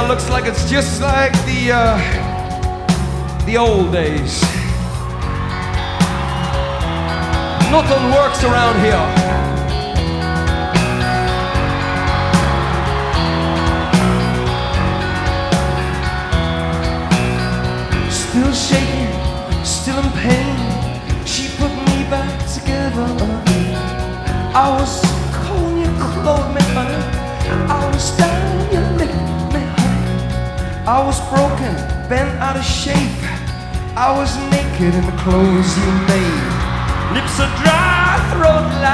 looks like it's just like the old days. Nothing works around here. Still shaking, still in pain. She put me back together. I was cold, you clothed me, honey. I was down, you lifted me, honey. I was broken, bent out of shape. I was naked in the clothes you made. Lips are dry, throat